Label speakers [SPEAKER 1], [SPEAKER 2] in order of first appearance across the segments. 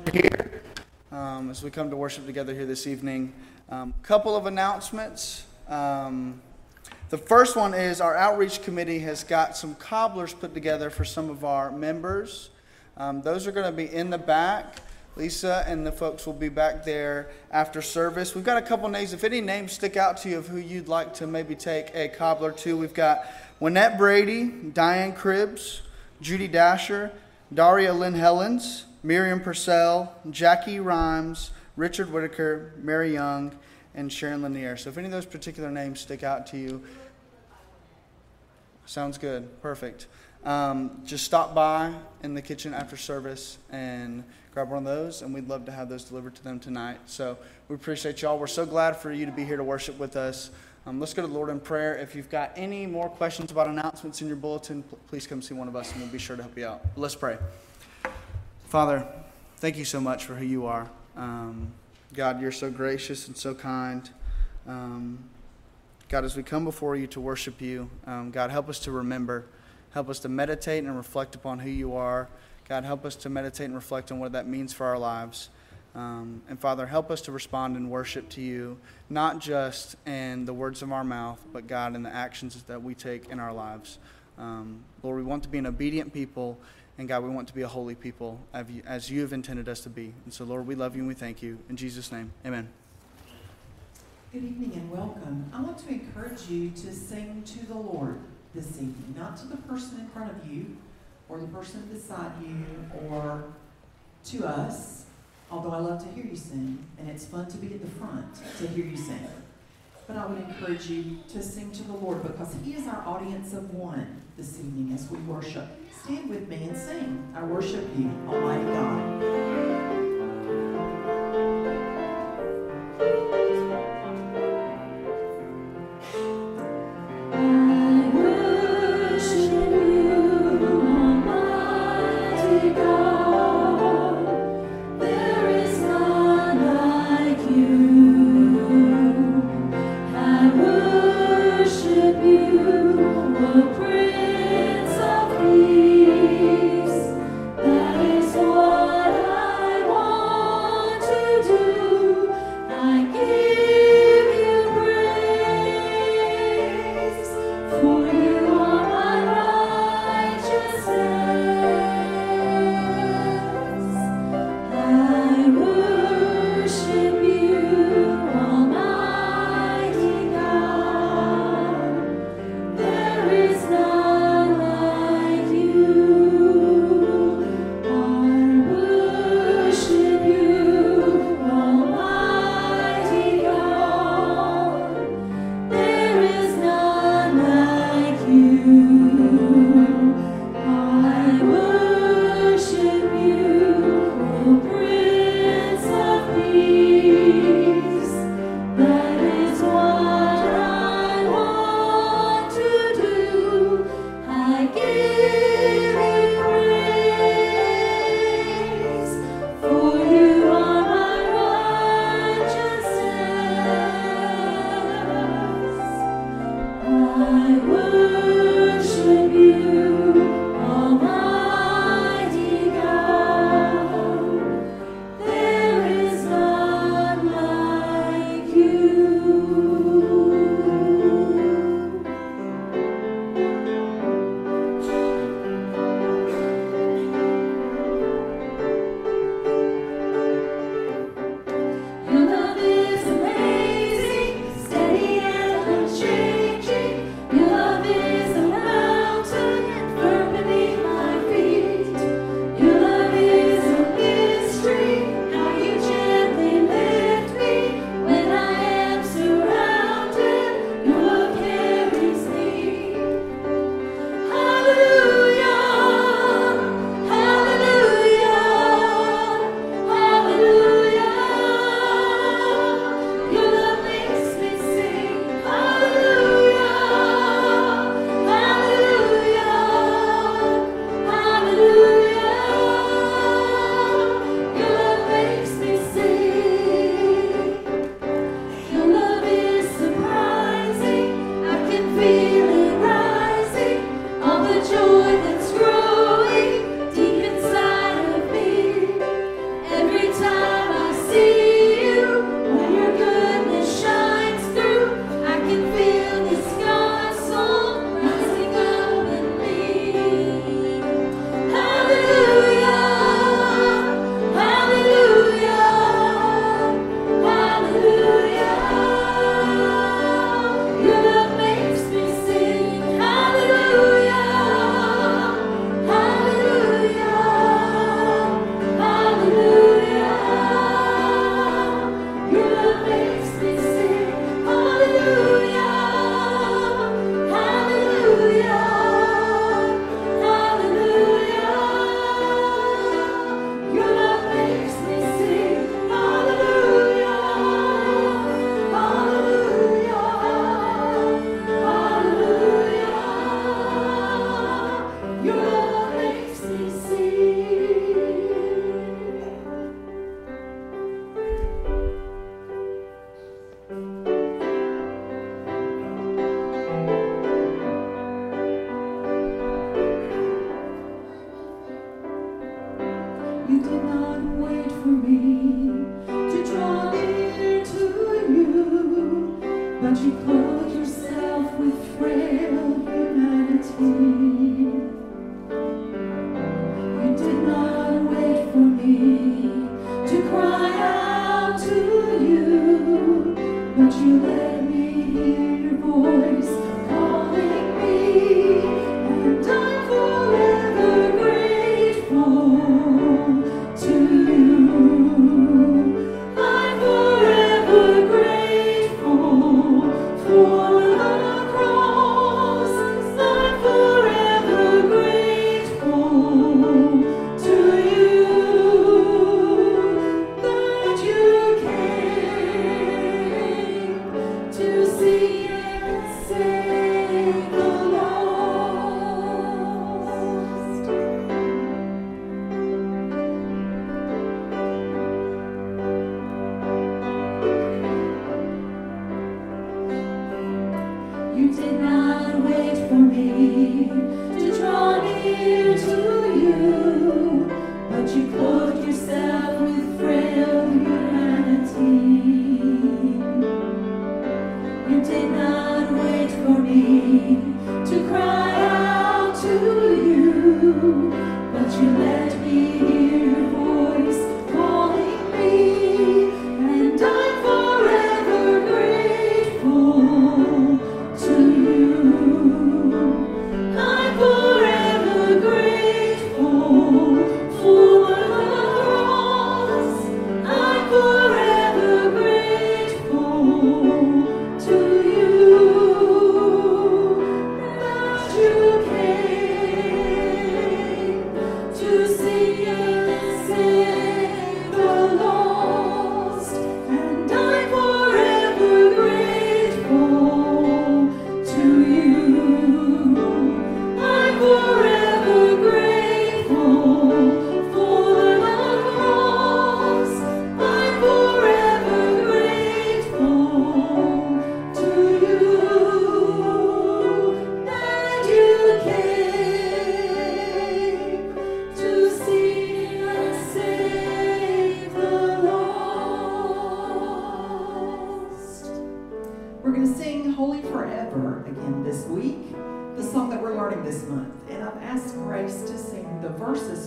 [SPEAKER 1] here as we come to worship together here this evening. Couple of announcements. The first one is our outreach committee has got some cobblers put together for some of our members. Those are going to be in the back. Lisa and the folks will be back there after service. We've got a couple names. If any names stick out to you of who you'd like to maybe take a cobbler to, we've got Wynette Brady, Diane Cribbs, Judy Dasher, Daria Lynn Hellens, Miriam Purcell, Jackie Rhymes, Richard Whitaker, Mary Young, and Sharon Lanier. So if any of those particular names stick out to you, sounds good. Perfect. Just stop by in the kitchen after service and grab one of those, and we'd love to have those delivered to them tonight. So we appreciate y'all. We're so glad for you to be here to worship with us. Let's go to the Lord in prayer. If you've got any more questions about announcements in your bulletin, please come see one of us, and we'll be sure to help you out. Let's pray. Father, thank you so much for who you are. God, you're so gracious and so kind. God, as we come before you to worship you, God, help us to remember. Help us to meditate and reflect upon who you are. God, help us to meditate and reflect on what that means for our lives. And Father, help us to respond in worship to you, not just in the words of our mouth, but God, in the actions that we take in our lives. Lord, we want to be an obedient people, and God, we want to be a holy people as you have intended us to be. And so, Lord, we love you and we thank you. In Jesus' name, amen.
[SPEAKER 2] Good evening and welcome. I want to encourage you to sing to the Lord this evening, not to the person in front of you or the person beside you or to us, although I love to hear you sing, and it's fun to be at the front to hear you sing. But I would encourage you to sing to the Lord because he is our audience of one this evening as we worship. Stand with me and sing. I worship you, Almighty God.
[SPEAKER 3] That is what I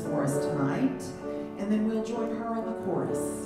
[SPEAKER 2] for us tonight, and then we'll join her on the chorus.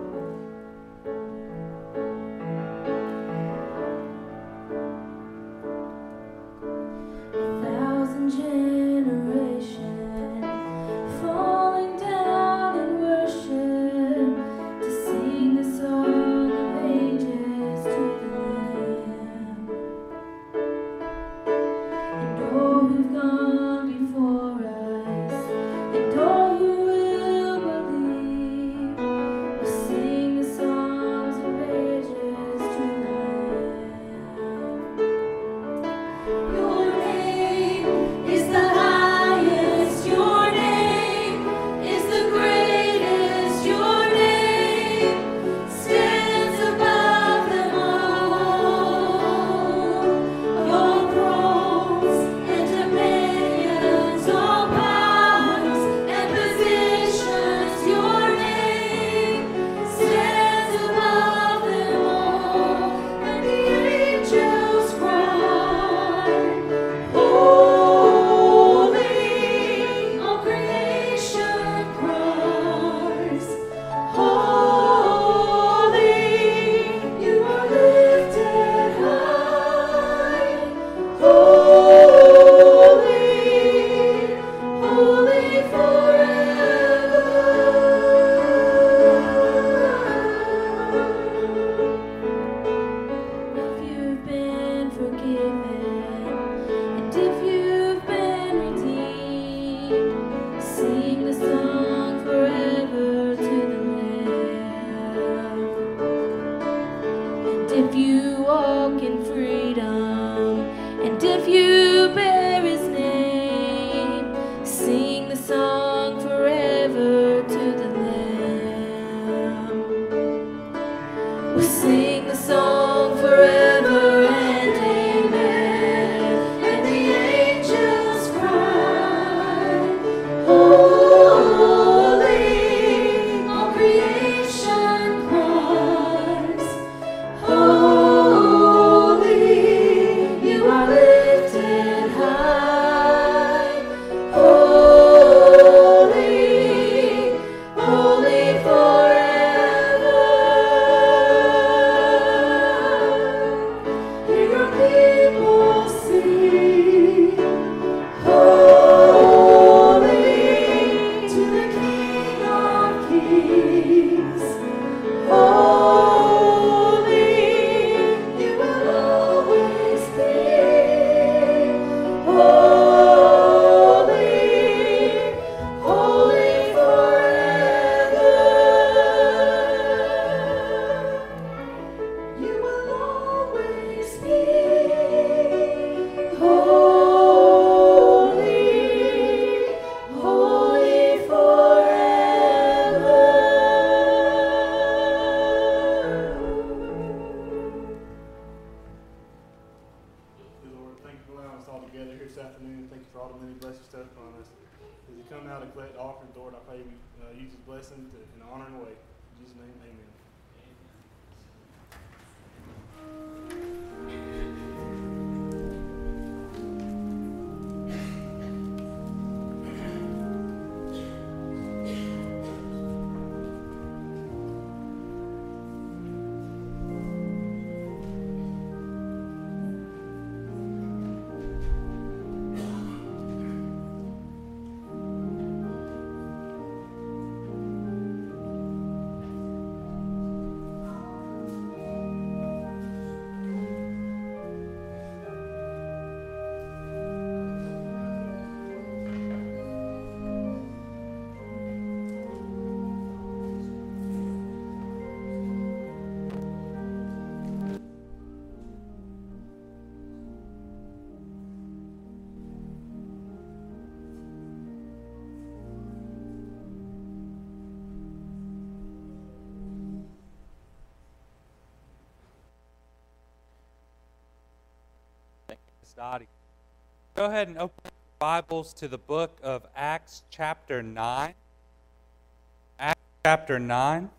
[SPEAKER 3] Dottie. Go ahead and open your Bibles to the book of Acts chapter 9. Acts chapter 9.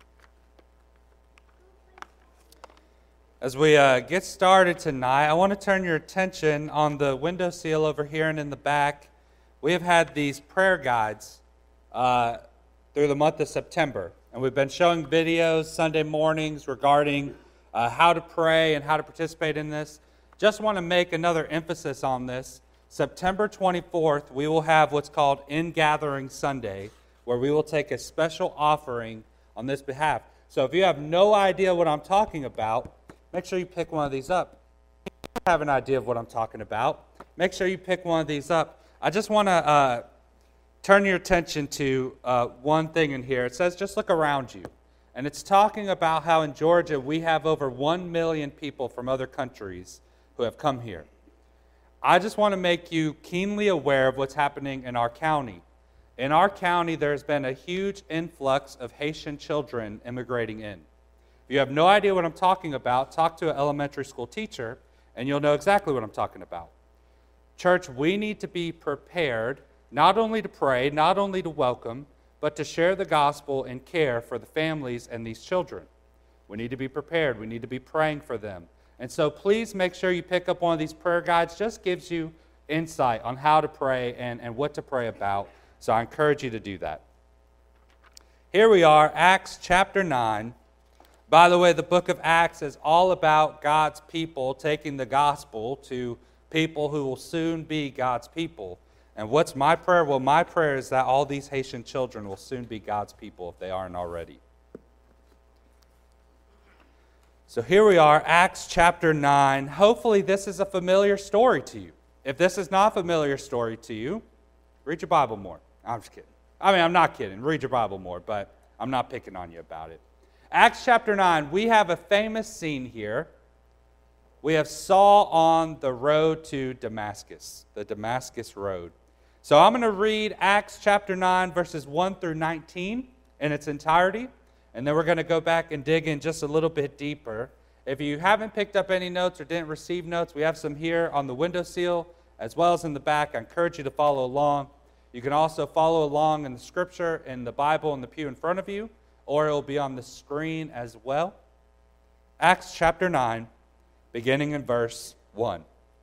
[SPEAKER 3] As we get started tonight, I want to turn your attention on the window sill over here and in the back. We have had these prayer guides through the month of September. And we've been showing videos Sunday mornings regarding how to pray and how to participate in this. Just want to make another emphasis on this. September 24th, we will have what's called In-Gathering Sunday, where we will take a special offering on this behalf. So if you have no idea what I'm talking about, make sure you pick one of these up. If you have an idea of what I'm talking about, make sure you pick one of these up. I just want to turn your attention to one thing in here. It says, just look around you. And it's talking about how in Georgia we have over 1 million people from other countries who have come here. I just want to make you keenly aware of what's happening in our county. In our county, there's been a huge influx of Haitian children immigrating in. If you have no idea what I'm talking about, talk to an elementary school teacher, and you'll know exactly what I'm talking about. Church, we need to be prepared not only to pray, not only to welcome, but to share the gospel and care for the families and these children. We need to be prepared. We need to be praying for them. And so please make sure you pick up one of these prayer guides. Just gives you insight on how to pray and what to pray about. So I encourage you to do that. Here we are, Acts chapter 9. By the way, the book of Acts is all about God's people taking the gospel to people who will soon be God's people. And what's my prayer? Well, my prayer is that all these Haitian children will soon be God's people if they aren't already. So here we are, Acts chapter 9. Hopefully this is a familiar story to you. If this is not a familiar story to you, read your Bible more. I'm just kidding. I'm not kidding. Read your Bible more, but I'm not picking on you about it. Acts chapter 9, we have a famous scene here. We have Saul on the road to Damascus, the Damascus road. So I'm going to read Acts chapter 9, verses 1 through 19 in its entirety. And then we're going to go back and dig in just a little bit deeper. If you haven't picked up any notes or didn't receive notes, we have some here on the windowsill as well as in the back. I encourage you to follow along. You can also follow along in the scripture in the Bible in the pew in front of you, or it will be on the screen as well. Acts chapter 9, beginning in verse 1.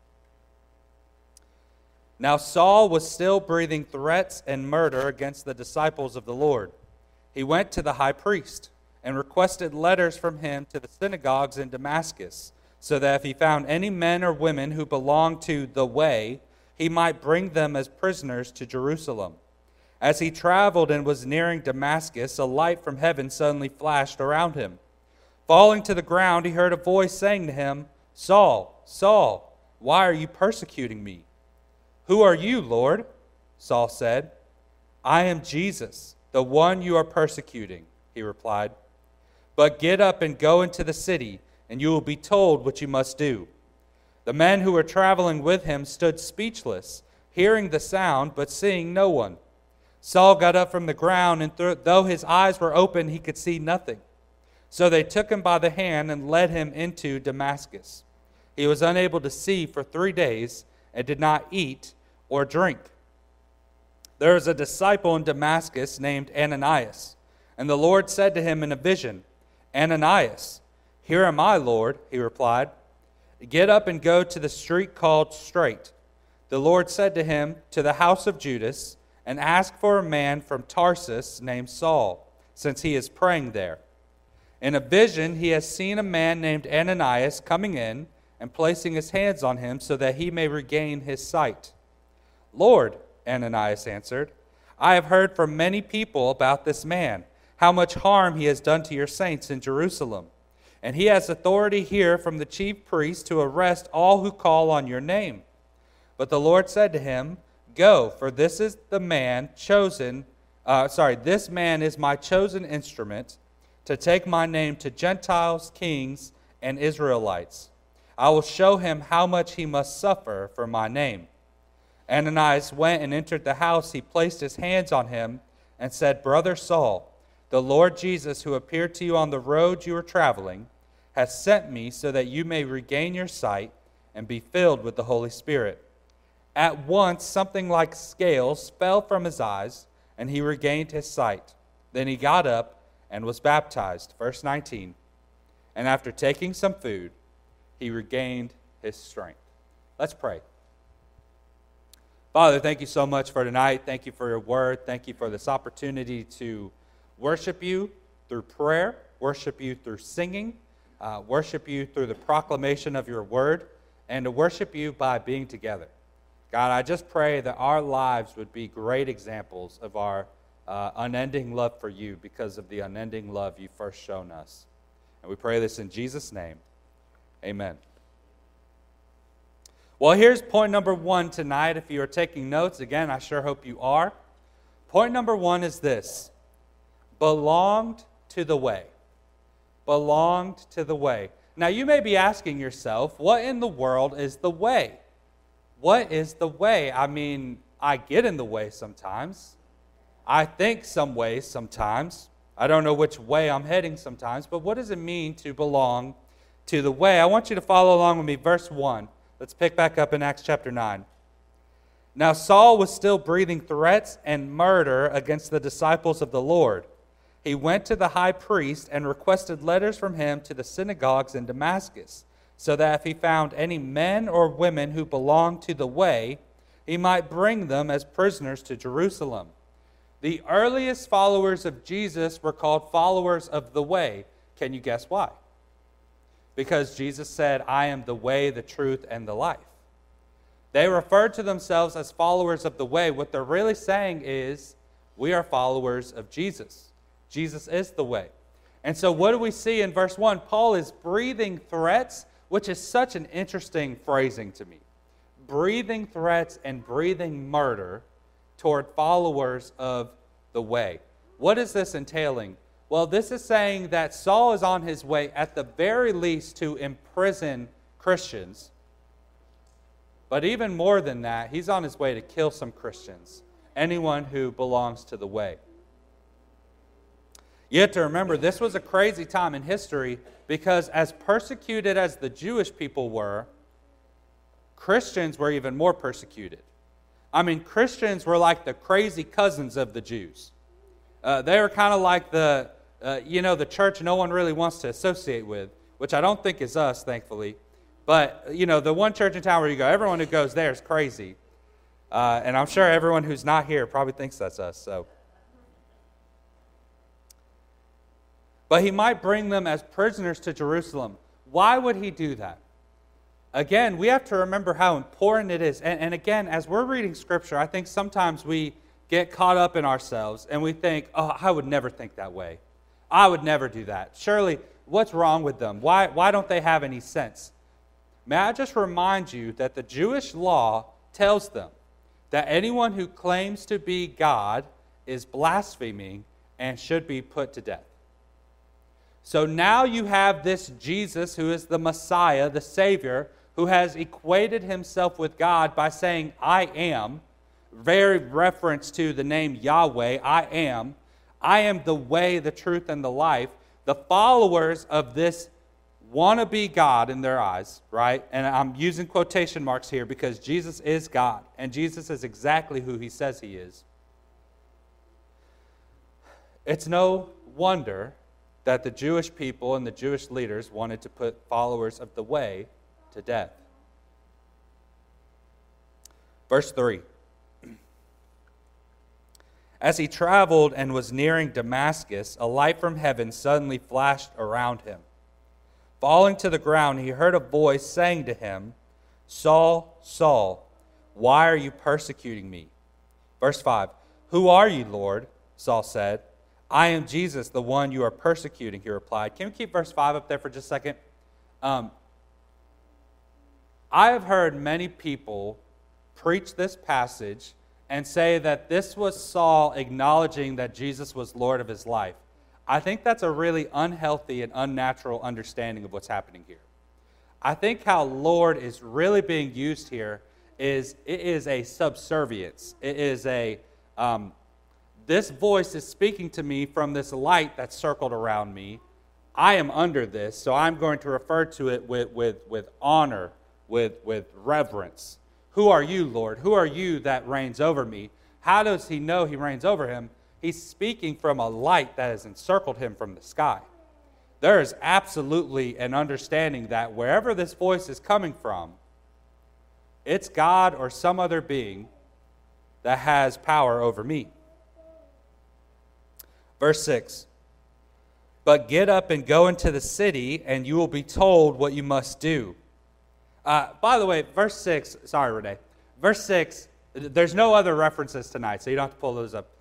[SPEAKER 3] Now Saul was still breathing threats and murder against the disciples of the Lord. He went to the high priest and requested letters from him to the synagogues in Damascus, so that if he found any men or women who belonged to the way, he might bring them as prisoners to Jerusalem. As he traveled and was nearing Damascus, a light from heaven suddenly flashed around him. Falling to the ground, he heard a voice saying to him, "Saul, Saul, why are you persecuting me?" "Who are you, Lord?" Saul said. "I am Jesus, the one you are persecuting," he replied. "But get up and go into the city, and you will be told what you must do." The men who were traveling with him stood speechless, hearing the sound, but seeing no one. Saul got up from the ground, and though his eyes were open, he could see nothing. So they took him by the hand and led him into Damascus. He was unable to see for 3 days and did not eat or drink. There was a disciple in Damascus named Ananias, and the Lord said to him in a vision, "Ananias." "Here am I, Lord," he replied. "Get up and go to the street called Straight." The Lord said to him, "To the house of Judas, and ask for a man from Tarsus named Saul, since he is praying there. In a vision he has seen a man named Ananias coming in and placing his hands on him so that he may regain his sight." "Lord," Ananias answered, "I have heard from many people about this man, how much harm he has done to your saints in Jerusalem. And he has authority here from the chief priests to arrest all who call on your name." But the Lord said to him, "Go, for this is the man this man is my chosen instrument to take my name to Gentiles, kings, and Israelites. I will show him how much he must suffer for my name." Ananias went and entered the house. He placed his hands on him and said, "Brother Saul, the Lord Jesus, who appeared to you on the road you were traveling, has sent me so that you may regain your sight and be filled with the Holy Spirit." At once something like scales fell from his eyes, and he regained his sight. Then he got up and was baptized. Verse 19. And after taking some food, he regained his strength. Let's pray. Father, thank you so much for tonight. Thank you for your word. Thank you for this opportunity to worship you through prayer, worship you through singing, worship you through the proclamation of your word, and to worship you by being together. God, I just pray that our lives would be great examples of our unending love for you because of the unending love you've first shown us. And we pray this in Jesus' name. Amen. Well, here's point number 1 tonight. If you are taking notes, again, I sure hope you are. Point number 1 is this: belonged to the way. Belonged to the way. Now, you may be asking yourself, what in the world is the way? What is the way? I mean, I get in the way sometimes. I think some ways sometimes. I don't know which way I'm heading sometimes, but what does it mean to belong to the way? I want you to follow along with me. Verse 1. Let's pick back up in Acts chapter 9. Now Saul was still breathing threats and murder against the disciples of the Lord. He went to the high priest and requested letters from him to the synagogues in Damascus, so that if he found any men or women who belonged to the way, he might bring them as prisoners to Jerusalem. The earliest followers of Jesus were called followers of the way. Can you guess why? Because Jesus said, I am the way, the truth, and the life. They referred to themselves as followers of the way. What they're really saying is, we are followers of Jesus. Jesus is the way. And so what do we see in verse 1? Paul is breathing threats, which is such an interesting phrasing to me. Breathing threats and breathing murder toward followers of the way. What is this entailing? Well, this is saying that Saul is on his way, at the very least, to imprison Christians. But even more than that, he's on his way to kill some Christians, anyone who belongs to the way. You have to remember, this was a crazy time in history because as persecuted as the Jewish people were, Christians were even more persecuted. I mean, Christians were like the crazy cousins of the Jews. They were kind of like the church no one really wants to associate with, which I don't think is us, thankfully. But, the one church in town where you go, everyone who goes there is crazy. And I'm sure everyone who's not here probably thinks that's us. So, but he might bring them as prisoners to Jerusalem. Why would he do that? Again, we have to remember how important it is. And again, as we're reading Scripture, I think sometimes we get caught up in ourselves and we think, oh, I would never think that way. I would never do that. Surely, what's wrong with them? Why don't they have any sense? May I just remind you that the Jewish law tells them that anyone who claims to be God is blaspheming and should be put to death. So now you have this Jesus who is the Messiah, the Savior, who has equated himself with God by saying, I am, very reference to the name Yahweh, I am the way, the truth, and the life. The followers of this wannabe God in their eyes, right? And I'm using quotation marks here because Jesus is God, and Jesus is exactly who he says he is. It's no wonder that the Jewish people and the Jewish leaders wanted to put followers of the way to death. Verse 3. As he traveled and was nearing Damascus, a light from heaven suddenly flashed around him. Falling to the ground, he heard a voice saying to him, Saul, Saul, why are you persecuting me? Verse 5. Who are you, Lord? Saul said. I am Jesus, the one you are persecuting, he replied. Can we keep verse 5 up there for just a second? I have heard many people preach this passage and say that this was Saul acknowledging that Jesus was Lord of his life. I think that's a really unhealthy and unnatural understanding of what's happening here. I think how Lord is really being used here is it is a subservience. It is a, this voice is speaking to me from this light that's circled around me. I am under this, so I'm going to refer to it with honor, with reverence. Who are you, Lord? Who are you that reigns over me? How does he know he reigns over him? He's speaking from a light that has encircled him from the sky. There is absolutely an understanding that wherever this voice is coming from, it's God or some other being that has power over me. Verse 6. But get up and go into the city, and you will be told what you must do. By the way, verse 6, sorry, Renee. Verse 6, there's no other references tonight, so you don't have to pull those up.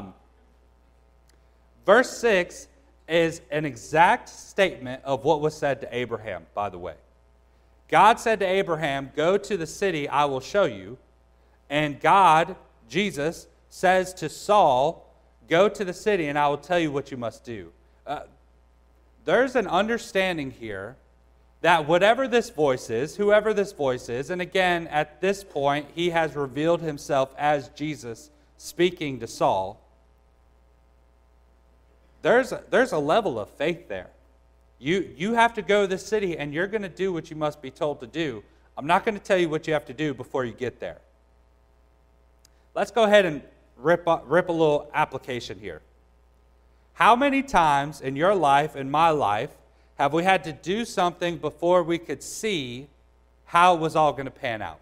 [SPEAKER 3] Verse 6 is an exact statement of what was said to Abraham, by the way. God said to Abraham, go to the city, I will show you. And God, Jesus, says to Saul, go to the city, and I will tell you what you must do. There's an understanding here that whatever this voice is, whoever this voice is, and again, at this point, he has revealed himself as Jesus speaking to Saul. There's a level of faith there. You have to go to this city, and you're going to do what you must be told to do. I'm not going to tell you what you have to do before you get there. Let's go ahead and rip a little application here. How many times in your life, in my life, have we had to do something before we could see how it was all going to pan out?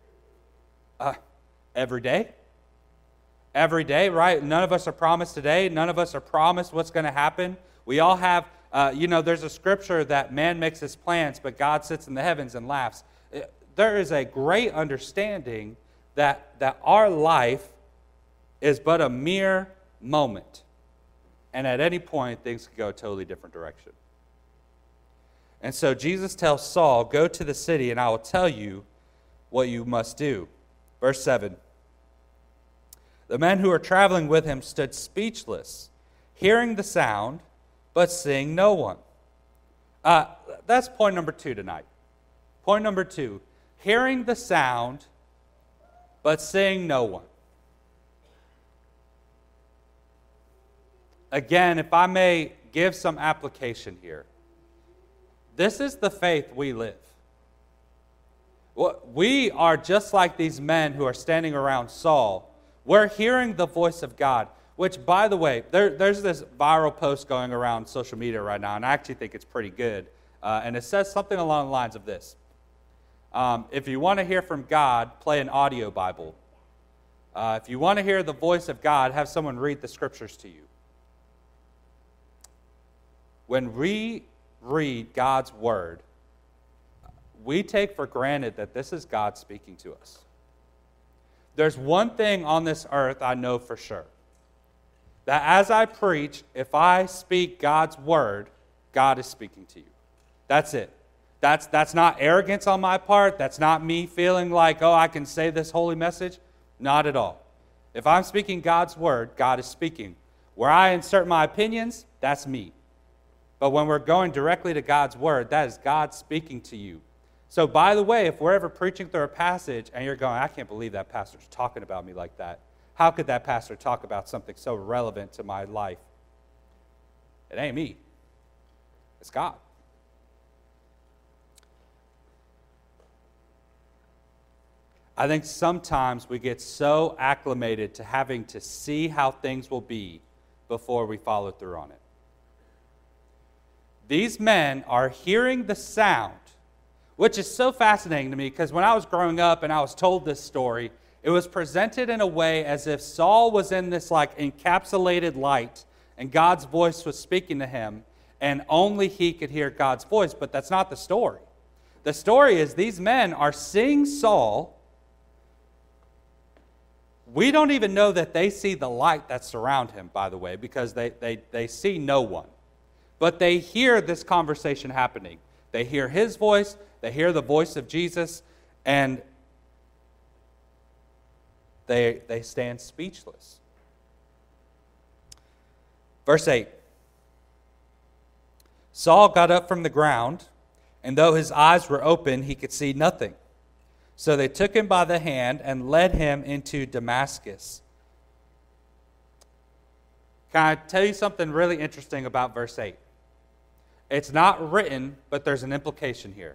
[SPEAKER 3] Every day. Every day, right? None of us are promised today. None of us are promised what's going to happen. We all have, there's a scripture that man makes his plans, but God sits in the heavens and laughs. There is a great understanding that our life is but a mere moment. And at any point, things could go a totally different direction. And so Jesus tells Saul, go to the city and I will tell you what you must do. Verse 7. The men who were traveling with him stood speechless, hearing the sound, but seeing no one. That's point number 2 tonight. Point number 2, hearing the sound, but seeing no one. Again, if I may give some application here, this is the faith we live. We are just like these men who are standing around Saul. We're hearing the voice of God, which, by the way, there's this viral post going around social media right now, and I actually think it's pretty good. And it says something along the lines of this. If you want to hear from God, play an audio Bible. If you want to hear the voice of God, have someone read the scriptures to you. When we read God's word, we take for granted that this is God speaking to us. There's one thing on this earth I know for sure. That as I preach, if I speak God's word, God is speaking to you. That's it. That's not arrogance on my part. That's not me feeling like, I can say this holy message. Not at all. If I'm speaking God's word, God is speaking. Where I insert my opinions, that's me. But when we're going directly to God's word, that is God speaking to you. So, by the way, if we're ever preaching through a passage and you're going, I can't believe that pastor's talking about me like that. How could that pastor talk about something so relevant to my life? It ain't me. It's God. I think sometimes we get so acclimated to having to see how things will be before we follow through on it. These men are hearing the sound, which is so fascinating to me because when I was growing up and I was told this story, it was presented in a way as if Saul was in this like encapsulated light and God's voice was speaking to him and only he could hear God's voice, but that's not the story. The story is these men are seeing Saul. We don't even know that they see the light that surrounds him, by the way, because they see no one. But they hear this conversation happening. They hear his voice, they hear the voice of Jesus, and they stand speechless. Verse 8. Saul got up from the ground, and though his eyes were open, he could see nothing. So they took him by the hand and led him into Damascus. Can I tell you something really interesting about verse 8? It's not written, but there's an implication here.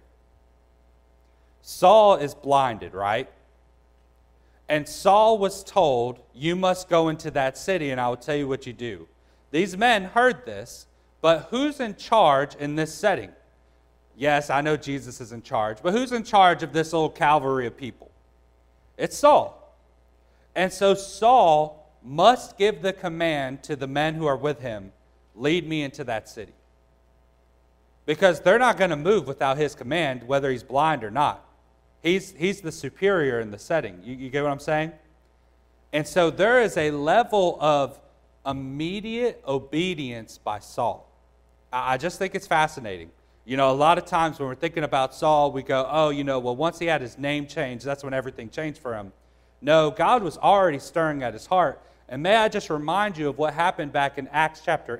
[SPEAKER 3] Saul is blinded, right? And Saul was told, you must go into that city and I will tell you what you do. These men heard this, but who's in charge in this setting? Yes, I know Jesus is in charge, but who's in charge of this old cavalry of people? It's Saul. And so Saul must give the command to the men who are with him, lead me into that city. Because they're not going to move without his command, whether he's blind or not. He's the superior in the setting. You get what I'm saying? And so there is a level of immediate obedience by Saul. I just think it's fascinating. A lot of times when we're thinking about Saul, we go, well, once he had his name changed, that's when everything changed for him. No, God was already stirring at his heart. And may I just remind you of what happened back in Acts chapter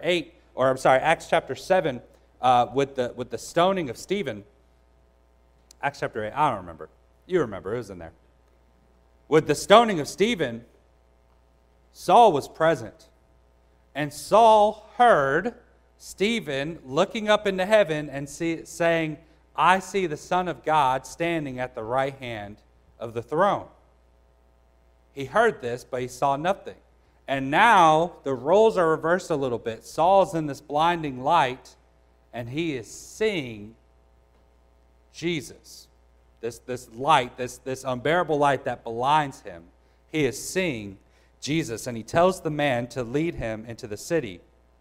[SPEAKER 3] 7 with the stoning of Stephen. Acts chapter 8, I don't remember. You remember, it was in there. With the stoning of Stephen, Saul was present. And Saul heard Stephen looking up into heaven and saying, I see the Son of God standing at the right hand of the throne. He heard this, but he saw nothing. And now the roles are reversed a little bit. Saul's in this blinding light, and he is seeing Jesus. This light, this unbearable light that blinds him. He is seeing Jesus, and he tells the man to lead him into the city.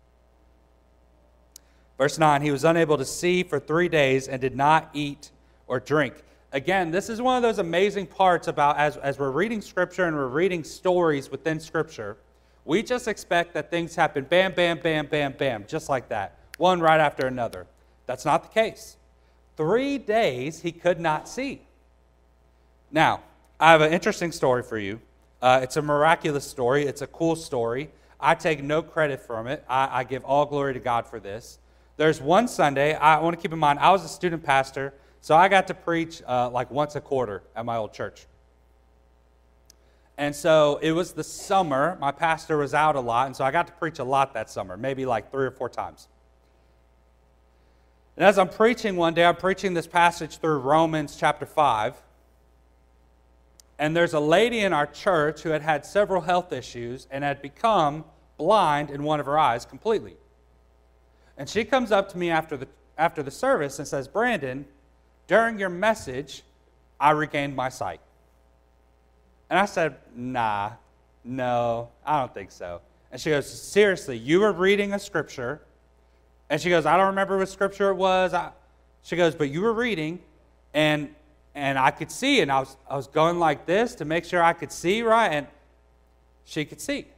[SPEAKER 3] Verse 9, he was unable to see for 3 days and did not eat or drink. Again, this is one of those amazing parts about as we're reading Scripture and we're reading stories within Scripture, we just expect that things happen bam, bam, bam, bam, bam, just like that, one right after another. That's not the case. 3 days he could not see. Now, I have an interesting story for you. It's a miraculous story. It's a cool story. I take no credit from it. I give all glory to God for this. There's one Sunday, I want to keep in mind, I was a student pastor, so I got to preach like once a quarter at my old church. And so it was the summer. My pastor was out a lot, and so I got to preach a lot that summer, maybe like 3 or 4 times. And as I'm preaching one day, I'm preaching this passage through Romans chapter 5. And there's a lady in our church who had had several health issues and had become blind in one of her eyes completely. And she comes up to me after the service and says, Brandon, during your message, I regained my sight. And I said, no, I don't think so. And she goes, seriously, you were reading a scripture. And she goes, I don't remember what scripture it was. She goes, but you were reading, and I could see, and I was going like this to make sure I could see right, and she could see.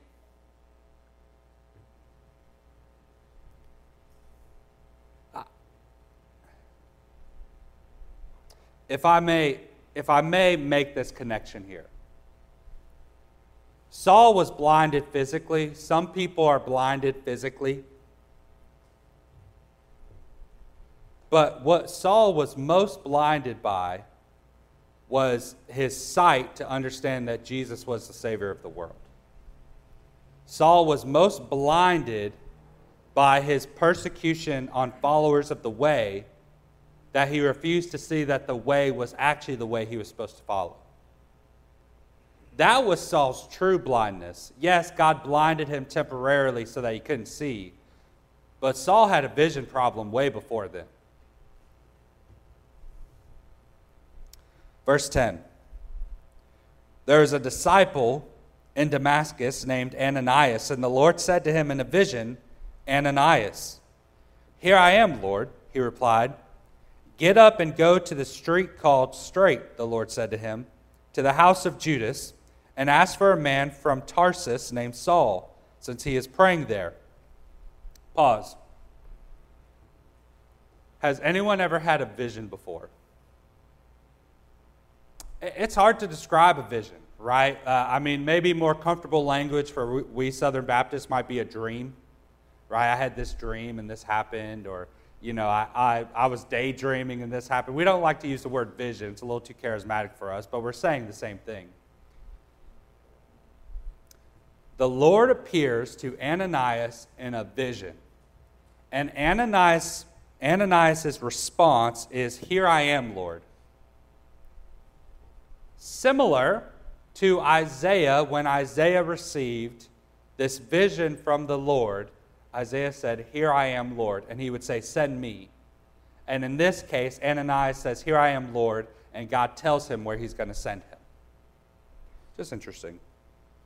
[SPEAKER 3] If I may make this connection here. Saul was blinded physically. Some people are blinded physically. But what Saul was most blinded by was his sight to understand that Jesus was the Savior of the world. Saul was most blinded by his persecution on followers of the way, that he refused to see that the way was actually the way he was supposed to follow. That was Saul's true blindness. Yes, God blinded him temporarily so that he couldn't see, but Saul had a vision problem way before then. Verse 10. There was a disciple in Damascus named Ananias, and the Lord said to him in a vision, Ananias. Here I am, Lord, he replied. Get up and go to the street called Straight, the Lord said to him, to the house of Judas, and ask for a man from Tarsus named Saul, since he is praying there. Pause. Has anyone ever had a vision before? It's hard to describe a vision, right? Maybe more comfortable language for we Southern Baptists might be a dream, right? I had this dream and this happened, or I was daydreaming and this happened. We don't like to use the word vision. It's a little too charismatic for us, but we're saying the same thing. The Lord appears to Ananias in a vision. And Ananias' response is, Here I am, Lord. Similar to Isaiah, when Isaiah received this vision from the Lord, Isaiah said, Here I am, Lord. And he would say, Send me. And in this case, Ananias says, Here I am, Lord. And God tells him where he's going to send him. Just interesting.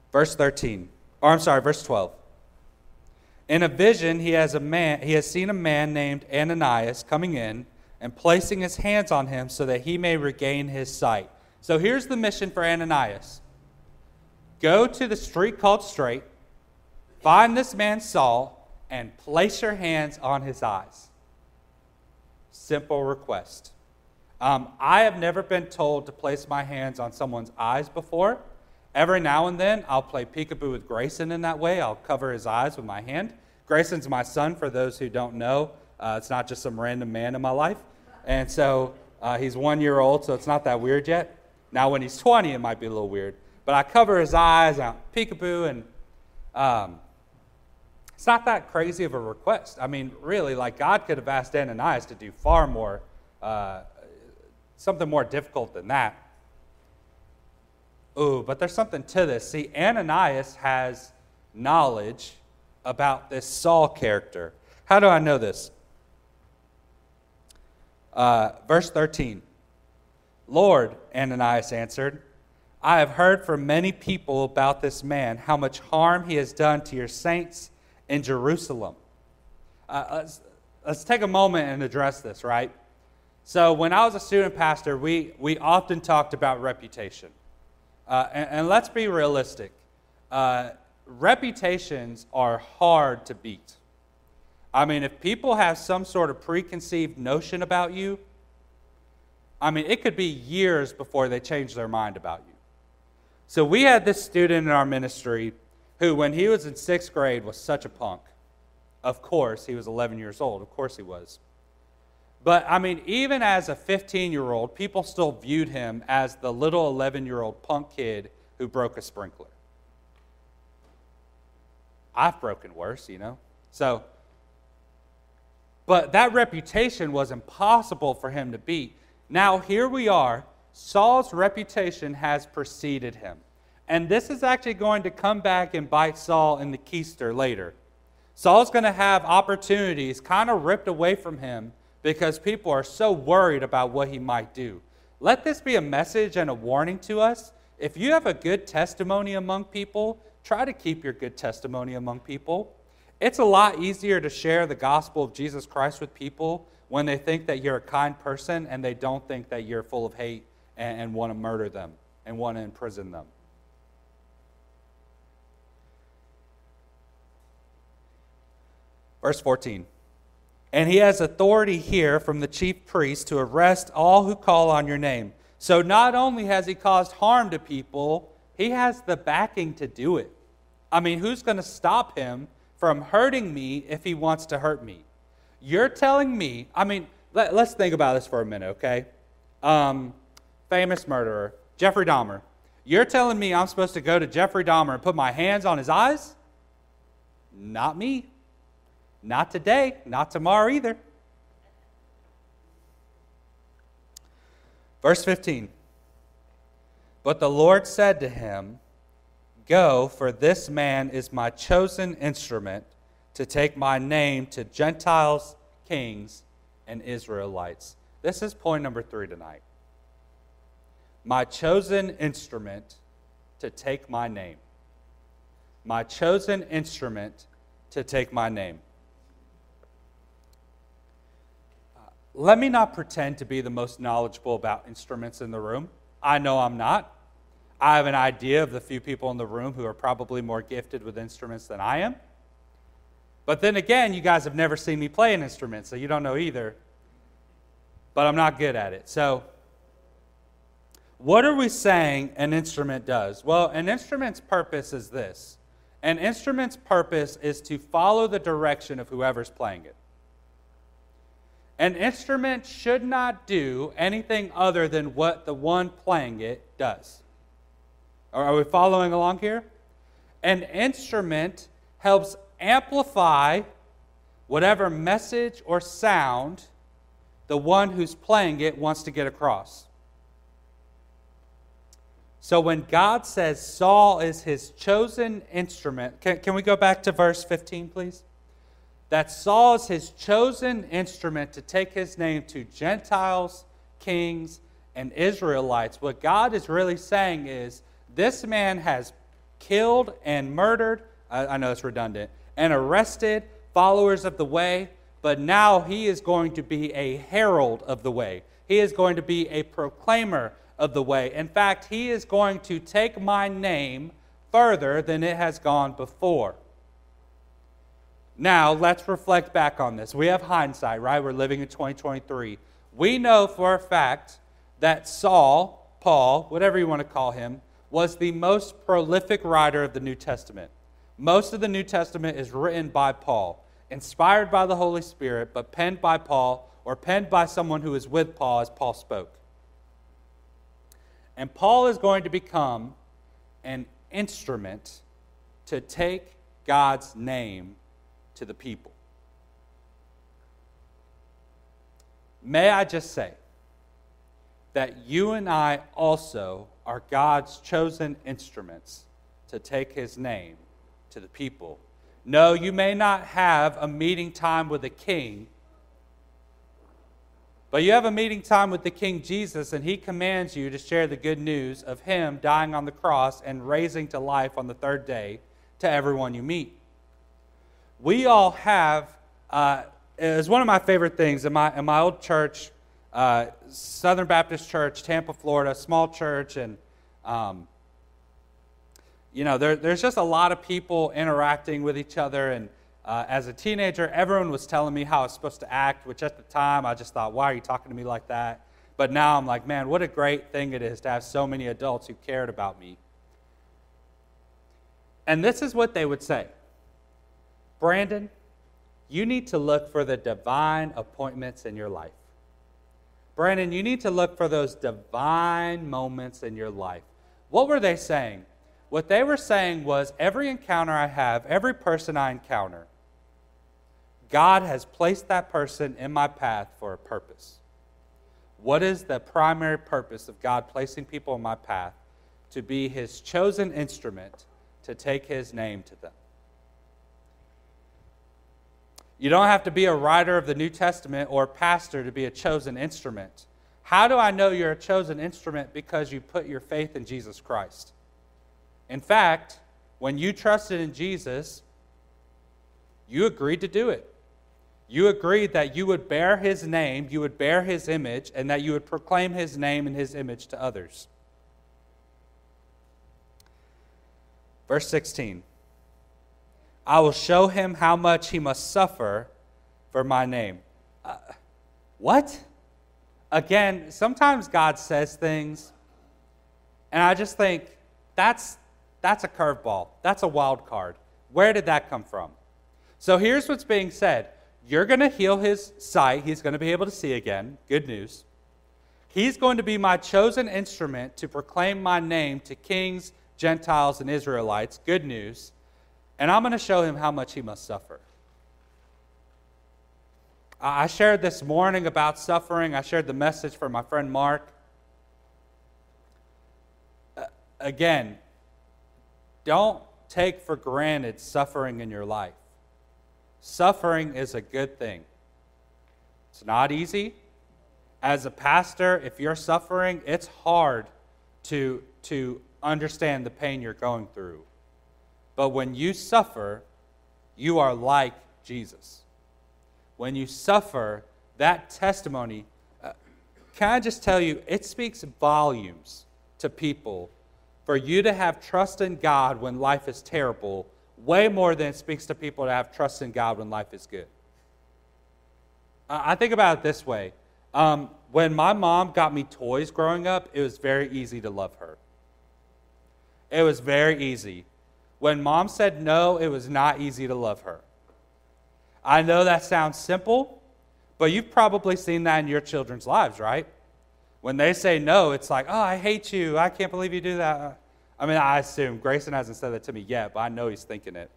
[SPEAKER 3] Verse 12. In a vision, he has seen a man named Ananias coming in and placing his hands on him so that he may regain his sight. So here's the mission for Ananias. Go to the street called Straight, find this man Saul, and place your hands on his eyes. Simple request. I have never been told to place my hands on someone's eyes before. Every now and then, I'll play peekaboo with Grayson in that way. I'll cover his eyes with my hand. Grayson's my son, for those who don't know. It's not just some random man in my life. And so he's 1 year old, so it's not that weird yet. Now, when he's 20, it might be a little weird. But I cover his eyes, I peekaboo, and it's not that crazy of a request. I mean, really, like God could have asked Ananias to do far more, something more difficult than that. Ooh, but there's something to this. See, Ananias has knowledge about this Saul character. How do I know this? Verse 13. Lord, Ananias answered, I have heard from many people about this man, how much harm he has done to your saints in Jerusalem. Let's take a moment and address this, right? So when I was a student pastor, we often talked about reputation. And let's be realistic. Reputations are hard to beat. I mean, if people have some sort of preconceived notion about you, I mean, it could be years before they change their mind about you. So we had this student in our ministry who, when he was in 6th grade, was such a punk. Of course, he was 11 years old. Of course he was. But, I mean, even as a 15-year-old, people still viewed him as the little 11-year-old punk kid who broke a sprinkler. I've broken worse, you know. So, but that reputation was impossible for him to beat. Now, here we are. Saul's reputation has preceded him. And this is actually going to come back and bite Saul in the keister later. Saul's going to have opportunities kind of ripped away from him because people are so worried about what he might do. Let this be a message and a warning to us. If you have a good testimony among people, try to keep your good testimony among people. It's a lot easier to share the gospel of Jesus Christ with people when they think that you're a kind person and they don't think that you're full of hate and want to murder them and want to imprison them. Verse 14. And he has authority here from the chief priest to arrest all who call on your name. So not only has he caused harm to people, he has the backing to do it. I mean, who's going to stop him from hurting me if he wants to hurt me? You're telling me, I mean, let's think about this for a minute, okay? Famous murderer, Jeffrey Dahmer. You're telling me I'm supposed to go to Jeffrey Dahmer and put my hands on his eyes? Not me. Not today, not tomorrow either. Verse 15. But the Lord said to him, Go, for this man is my chosen instrument to take my name to Gentiles, kings, and Israelites. This is point number 3 tonight. My chosen instrument to take my name. My chosen instrument to take my name. Let me not pretend to be the most knowledgeable about instruments in the room. I know I'm not. I have an idea of the few people in the room who are probably more gifted with instruments than I am. But then again, you guys have never seen me play an instrument, so you don't know either. But I'm not good at it. So, what are we saying an instrument does? Well, an instrument's purpose is this. An instrument's purpose is to follow the direction of whoever's playing it. An instrument should not do anything other than what the one playing it does. Are we following along here? An instrument helps amplify whatever message or sound the one who's playing it wants to get across. So when God says Saul is his chosen instrument, can we go back to verse 15, please? That Saul is his chosen instrument to take his name to Gentiles, kings, and Israelites. What God is really saying is, this man has killed and murdered, I know it's redundant, and arrested followers of the way, but now he is going to be a herald of the way. He is going to be a proclaimer of the way. In fact, he is going to take my name further than it has gone before. Now, let's reflect back on this. We have hindsight, right? We're living in 2023. We know for a fact that Saul, Paul, whatever you want to call him, was the most prolific writer of the New Testament. Most of the New Testament is written by Paul, inspired by the Holy Spirit, but penned by Paul or penned by someone who is with Paul as Paul spoke. And Paul is going to become an instrument to take God's name to the people. May I just say that you and I also are God's chosen instruments to take his name to the people. No, you may not have a meeting time with a king, but you have a meeting time with the King Jesus, and he commands you to share the good news of him dying on the cross and raising to life on the third day to everyone you meet. We all have, it's one of my favorite things in my old church, Southern Baptist Church, Tampa, Florida, small church, and there's just a lot of people interacting with each other. And as a teenager, everyone was telling me how I was supposed to act, which at the time I just thought, why are you talking to me like that? But now I'm like, man, what a great thing it is to have so many adults who cared about me. And this is what they would say. Brandon, you need to look for the divine appointments in your life. Brandon, you need to look for those divine moments in your life. What were they saying? What they were saying was, every encounter I have, every person I encounter, God has placed that person in my path for a purpose. What is the primary purpose of God placing people in my path? To be his chosen instrument to take his name to them. You don't have to be a writer of the New Testament or a pastor to be a chosen instrument. How do I know you're a chosen instrument? Because you put your faith in Jesus Christ. In fact, when you trusted in Jesus, you agreed to do it. You agreed that you would bear his name, you would bear his image, and that you would proclaim his name and his image to others. Verse 16. I will show him how much he must suffer for my name. What? Again, sometimes God says things, and I just think, that's a curveball. That's a wild card. Where did that come from? So here's what's being said. You're going to heal his sight. He's going to be able to see again. Good news. He's going to be my chosen instrument to proclaim my name to kings, Gentiles, and Israelites. Good news. And I'm going to show him how much he must suffer. I shared this morning about suffering. I shared the message for my friend Mark. Again, don't take for granted suffering in your life. Suffering is a good thing. It's not easy. As a pastor, if you're suffering, it's hard to understand the pain you're going through. But when you suffer, you are like Jesus. When you suffer, that testimony, can I just tell you, it speaks volumes to people for you to have trust in God when life is terrible, way more than it speaks to people to have trust in God when life is good. I think about it this way. When my mom got me toys growing up, it was very easy to love her. It was very easy. When mom said no, it was not easy to love her. I know that sounds simple, but you've probably seen that in your children's lives, right? When they say no, it's like, oh, I hate you. I can't believe you do that. I mean, I assume. Grayson hasn't said that to me yet, but I know he's thinking it.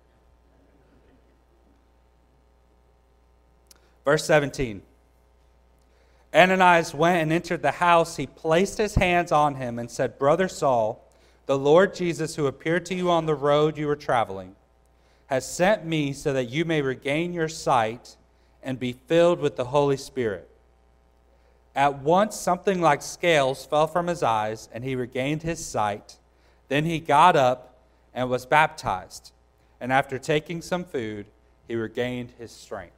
[SPEAKER 3] Verse 17. Ananias went and entered the house. He placed his hands on him and said, Brother Saul, the Lord Jesus, who appeared to you on the road you were traveling, has sent me so that you may regain your sight and be filled with the Holy Spirit. At once something like scales fell from his eyes, and he regained his sight. Then he got up and was baptized. And after taking some food, he regained his strength.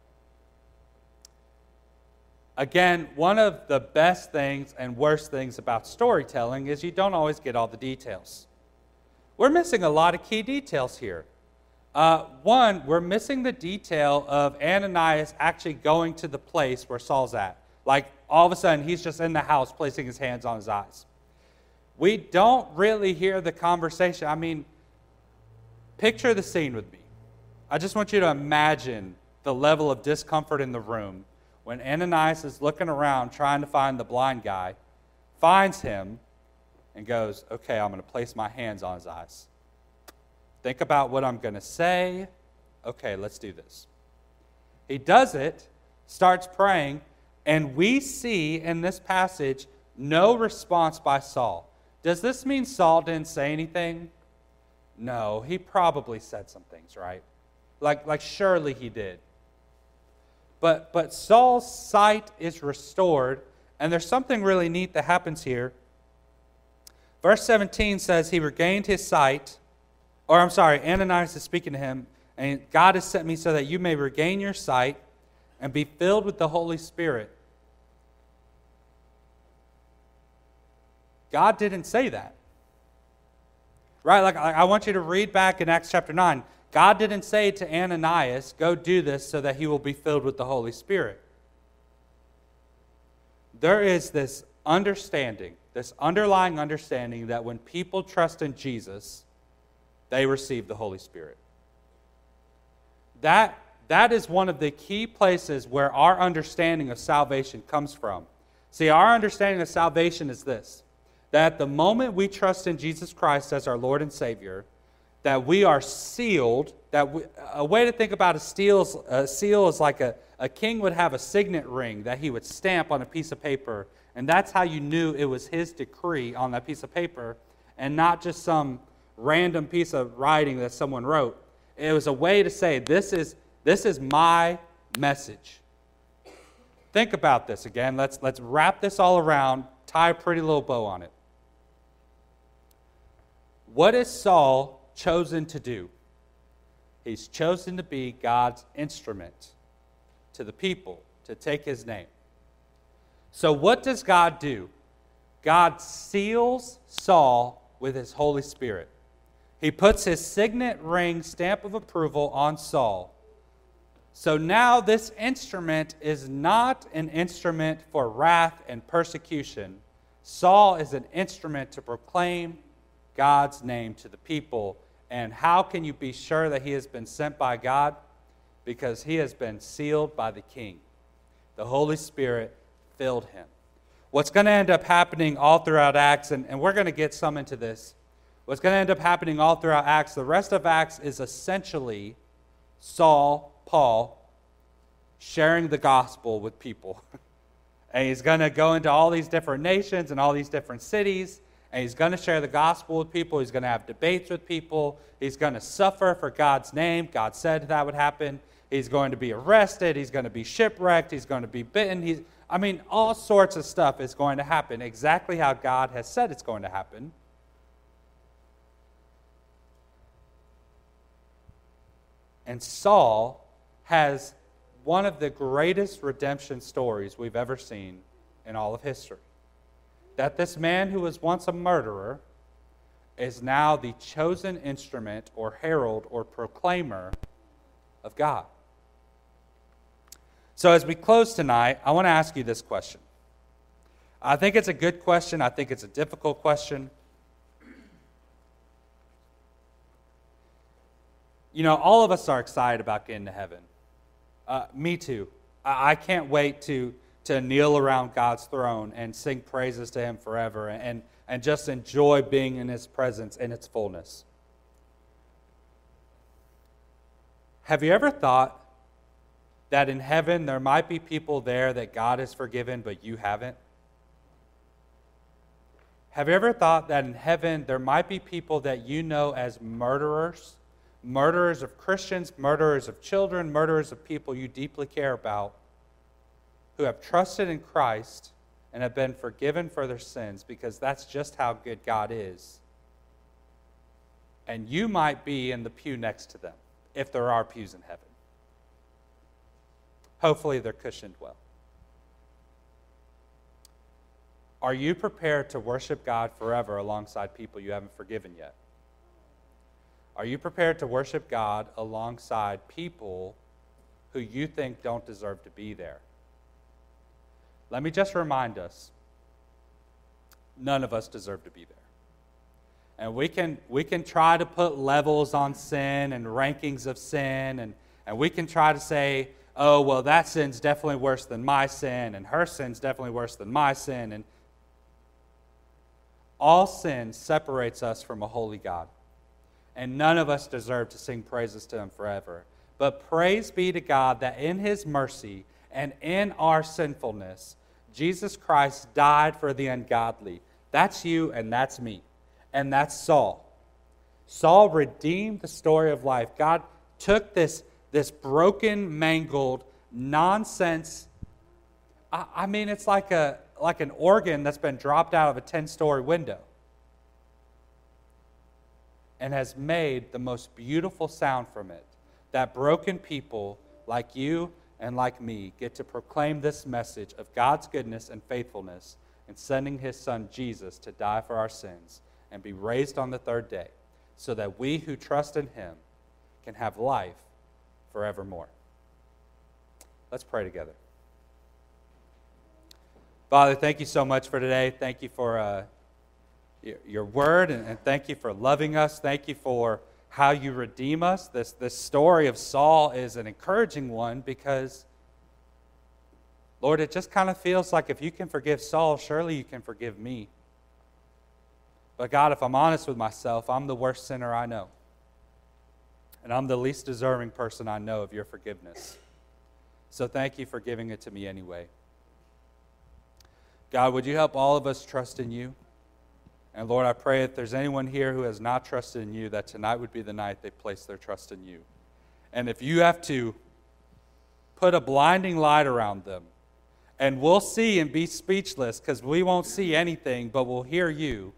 [SPEAKER 3] Again, one of the best things and worst things about storytelling is you don't always get all the details. We're missing a lot of key details here. One, we're missing the detail of Ananias actually going to the place where Saul's at. Like, all of a sudden, he's just in the house placing his hands on his eyes. We don't really hear the conversation. I mean, picture the scene with me. I just want you to imagine the level of discomfort in the room when Ananias is looking around trying to find the blind guy, finds him, and goes, okay, I'm going to place my hands on his eyes. Think about what I'm going to say. Okay, let's do this. He does it, starts praying, and we see in this passage no response by Saul. Does this mean Saul didn't say anything? No, he probably said some things, right? Like surely he did. But Saul's sight is restored, and there's something really neat that happens here. Verse 17 says he regained his sight, Ananias is speaking to him, and God has sent me so that you may regain your sight and be filled with the Holy Spirit. God didn't say that. Right? Like I want you to read back in Acts chapter 9. God didn't say to Ananias, go do this so that he will be filled with the Holy Spirit. There is this understanding, this underlying understanding that when people trust in Jesus, they receive the Holy Spirit. That is one of the key places where our understanding of salvation comes from. See, our understanding of salvation is this, that the moment we trust in Jesus Christ as our Lord and Savior, that we are sealed, a way to think about a seal is like a king would have a signet ring that he would stamp on a piece of paper, and that's how you knew it was his decree on that piece of paper, and not just some random piece of writing that someone wrote. It was a way to say, this is my message. Think about this again. Let's wrap this all around, tie a pretty little bow on it. What is Saul chosen to do? He's chosen to be God's instrument to the people, to take his name. So what does God do? God seals Saul with his Holy Spirit. He puts his signet ring stamp of approval on Saul. So now this instrument is not an instrument for wrath and persecution. Saul is an instrument to proclaim God's name to the people. And how can you be sure that he has been sent by God? Because he has been sealed by the King. The Holy Spirit filled him. What's going to end up happening all throughout Acts, and we're going to get some into this, what's going to end up happening all throughout Acts, the rest of Acts is essentially Paul, sharing the gospel with people. And he's going to go into all these different nations and all these different cities, and he's going to share the gospel with people. He's going to have debates with people. He's going to suffer for God's name. God said that would happen. He's going to be arrested. He's going to be shipwrecked. He's going to be bitten. All sorts of stuff is going to happen exactly how God has said it's going to happen. And Saul has one of the greatest redemption stories we've ever seen in all of history. That this man who was once a murderer is now the chosen instrument or herald or proclaimer of God. So as we close tonight, I want to ask you this question. I think it's a good question. I think it's a difficult question. All of us are excited about getting to heaven. Me too. I can't wait to kneel around God's throne and sing praises to him forever and just enjoy being in his presence in its fullness. Have you ever thought that in heaven there might be people there that God has forgiven but you haven't? Have you ever thought that in heaven there might be people that you know as murderers of Christians, murderers of children, murderers of people you deeply care about, who have trusted in Christ and have been forgiven for their sins because that's just how good God is. and you might be in the pew next to them, if there are pews in heaven. Hopefully they're cushioned well. Are you prepared to worship God forever alongside people you haven't forgiven yet? Are you prepared to worship God alongside people who you think don't deserve to be there? Let me just remind us, none of us deserve to be there. And we can try to put levels on sin and rankings of sin, and we can try to say, oh, well, that sin's definitely worse than my sin, and her sin's definitely worse than my sin. And all sin separates us from a holy God. And none of us deserve to sing praises to Him forever. But praise be to God that in His mercy and in our sinfulness, Jesus Christ died for the ungodly. That's you and that's me. And that's Saul. Saul redeemed the story of life. God took this broken, mangled, nonsense. I mean, it's like an organ that's been dropped out of a 10-story window and has made the most beautiful sound from it, that broken people like you and like me get to proclaim this message of God's goodness and faithfulness in sending His Son Jesus to die for our sins and be raised on the third day, so that we who trust in Him can have life forevermore. Let's pray together. Father, thank you so much for today. Thank you for your word, and thank you for loving us. Thank you for how you redeem us. This story of Saul is an encouraging one because, Lord, it just kind of feels like if you can forgive Saul, surely you can forgive me. But God, if I'm honest with myself, I'm the worst sinner I know. And I'm the least deserving person I know of your forgiveness. So thank you for giving it to me anyway. God, would you help all of us trust in you? And Lord, I pray if there's anyone here who has not trusted in you, that tonight would be the night they place their trust in you. And if you have to put a blinding light around them, and we'll see and be speechless because we won't see anything, but we'll hear you,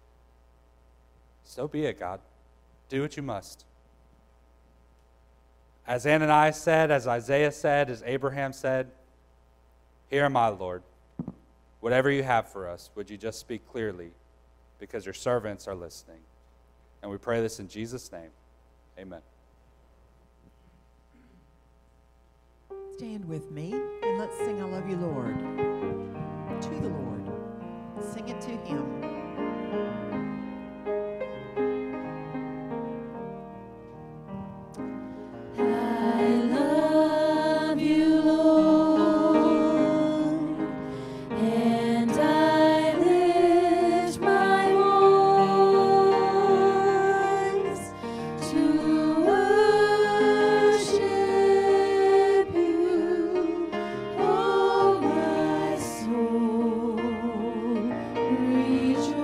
[SPEAKER 3] so be it, God. Do what you must. As Ananias said, as Isaiah said, as Abraham said, here am I, Lord. Whatever you have for us, would you just speak clearly, because your servants are listening. And we pray this in Jesus' name. Amen.
[SPEAKER 2] Stand with me and let's sing I Love You, Lord. To the Lord. Sing it to Him.
[SPEAKER 4] Rejoice.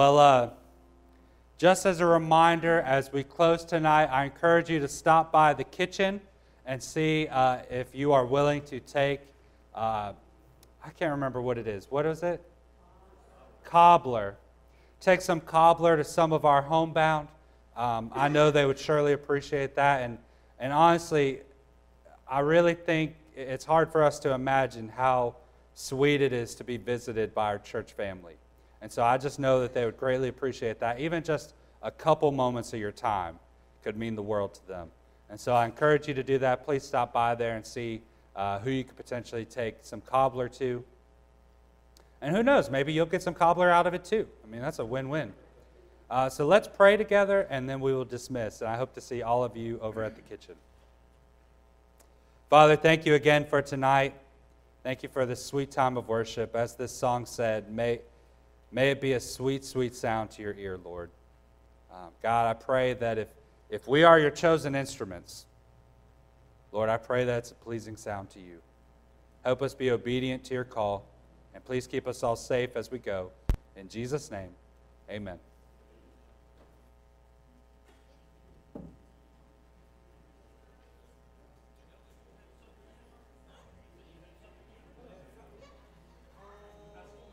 [SPEAKER 3] Well, just as a reminder, as we close tonight, I encourage you to stop by the kitchen and see if you are willing to take, I can't remember what it is. What is it? Cobbler. Take some cobbler to some of our homebound. I know they would surely appreciate that. And honestly, I really think it's hard for us to imagine how sweet it is to be visited by our church family. And so I just know that they would greatly appreciate that. Even just a couple moments of your time could mean the world to them. And so I encourage you to do that. Please stop by there and see who you could potentially take some cobbler to. And who knows, maybe you'll get some cobbler out of it too. I mean, that's a win-win. So let's pray together, and then we will dismiss. And I hope to see all of you over at the kitchen. Father, thank you again for tonight. Thank you for this sweet time of worship. As this song said, may it be a sweet, sweet sound to your ear, Lord. God, I pray that if we are your chosen instruments, Lord, I pray that it's a pleasing sound to you. Help us be obedient to your call, and please keep us all safe as we go. In Jesus' name, amen.